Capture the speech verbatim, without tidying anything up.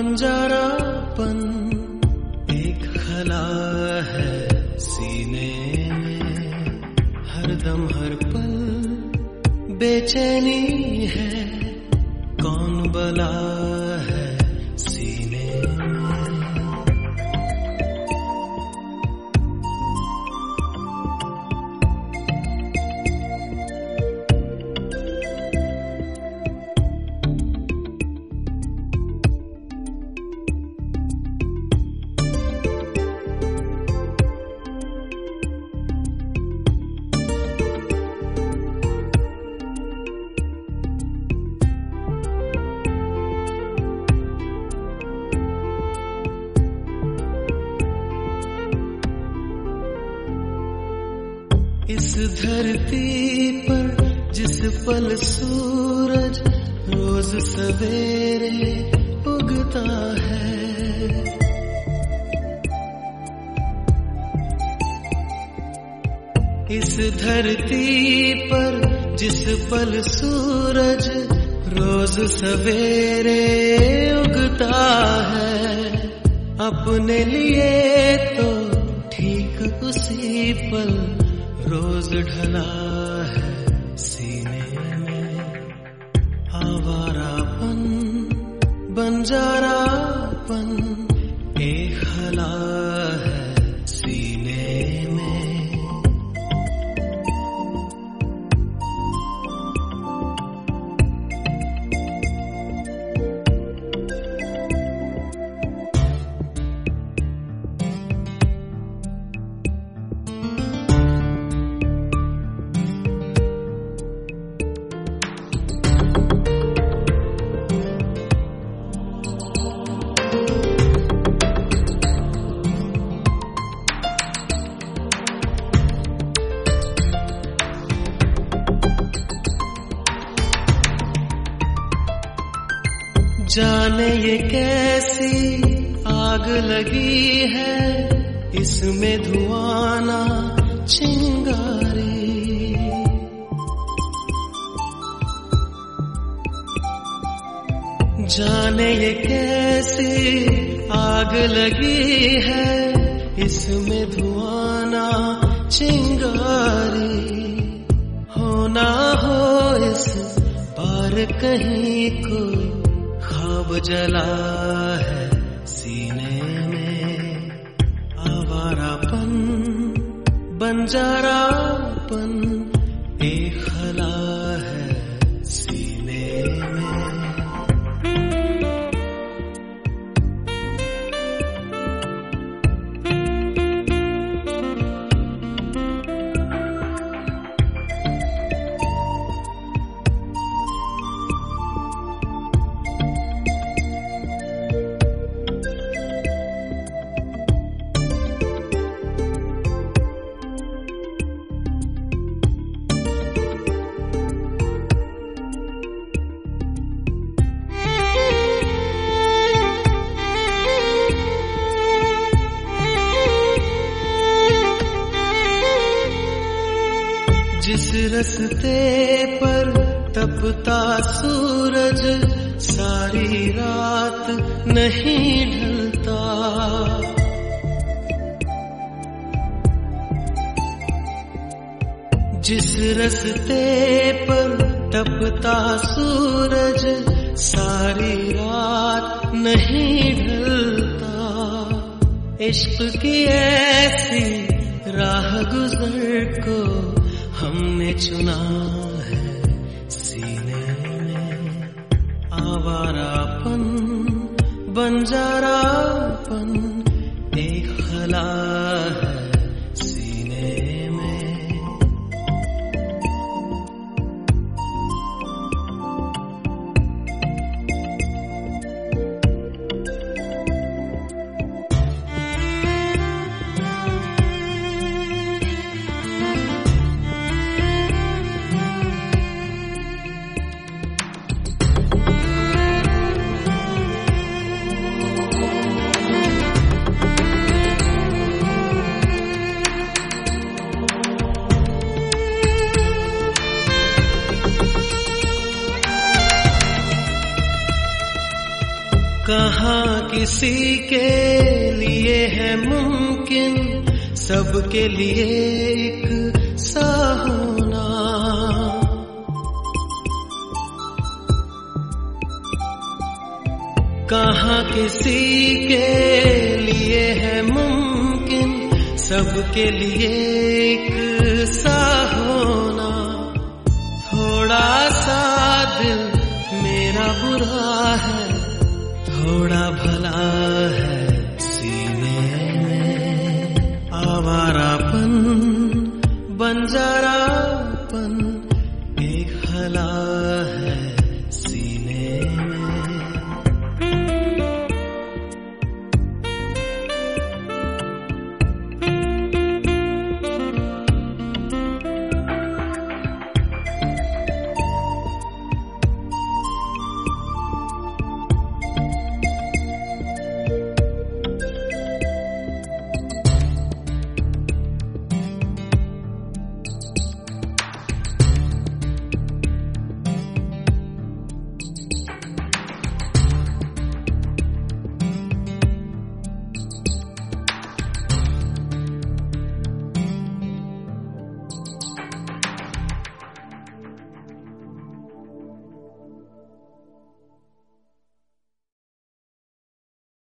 बंजारापन एक खला है सीने में, हरदम हर पल बेचैनी है, कौन बला है सीने में। इस धरती पर जिस पल सूरज रोज सवेरे उगता है, इस धरती पर जिस पल सूरज रोज सवेरे उगता है, अपने लिए तो ठीक उसी पल रोज ढला है सीने में। आवारापन बंजारापन एक खला है सीने में। जाने ये कैसी आग लगी है, इसमें धुआं ना चिंगारी। जाने ये कैसी आग लगी है, इसमें धुआं ना चिंगारी। हो ना हो इस पार कहीं कोई ख्वाब जला है सीने में। आवारापन बंजारापन एक खला है सीने में। जिस रस्ते पर तपता सूरज सारी रात नहीं ढलता, जिस रस्ते पर तपता सूरज सारी रात नहीं ढलता। इश्क की ऐसी राह गुजर को हमने चुना है सीने में। आवारापन बंजारापन एक खला है सीने में। कहाँ किसी के लिए है मुमकिन सबके लिए एक सा होना। कहाँ किसी के लिए है मुमकिन सबके लिए एक सा होना। थोड़ा सा दिल मेरा बुरा है